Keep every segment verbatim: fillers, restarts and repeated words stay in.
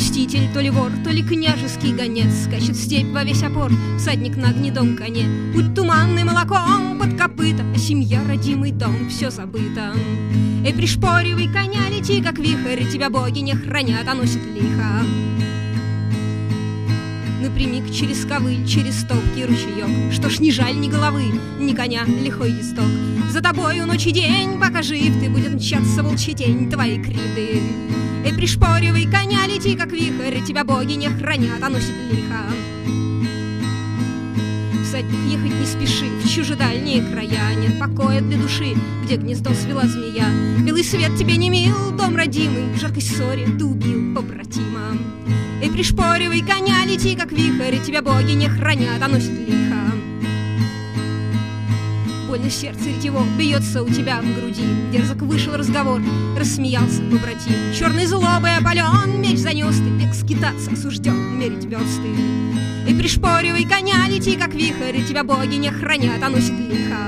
блюститель, то ли вор, то ли княжеский гонец, скачет в степь во весь опор, всадник на гнедом коне. Путь туманный молоком под копыта, а семья, родимый дом, все забыто. Эй, пришпоривай коня, лети, как вихрь, тебя боги не хранят, а носит лихо. Напрямик через ковыль, через топкий ручеек. Что ж, ни жаль ни головы, ни коня, лихой листок. За тобою ночь и день, пока жив ты, будет мчаться волчья тень твоей кривды. Эй, пришпоривай коня, лети, как вихрь, тебя боги не хранят, а носит лихо. Всадник, ехать не спеши в чужедальние края, нет покоя для души, где гнездо свела змея. Белый свет тебе не мил, дом родимый, в жаркой ссоре ты убил побратима. Эй, пришпоривай коня, лети, как вихрь, тебя боги не хранят, а носит лихо. Больно сердце ретево бьется у тебя в груди, дерзок вышел разговор, рассмеялся побратим. Черной злобой опален, меч занес ты, век скитаться осужден, мерить версты. И пришпоривай коня, лети, как вихрь, тебя боги не хранят, а носит лихо.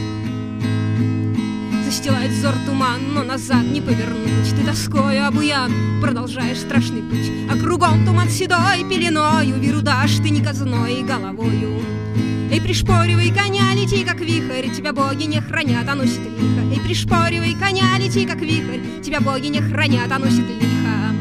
Застилает взор туман, но назад не повернуть. Ты тоскою обуян, продолжаешь страшный путь, а кругом туман седой пеленою, веру дашь ты не казной головою. Эй, пришпоривай коня, лети, как вихрь, тебя боги не хранят, а носит лихо. Эй, пришпоривай коня, лети, как вихрь, тебя боги не хранят, а носит лихо.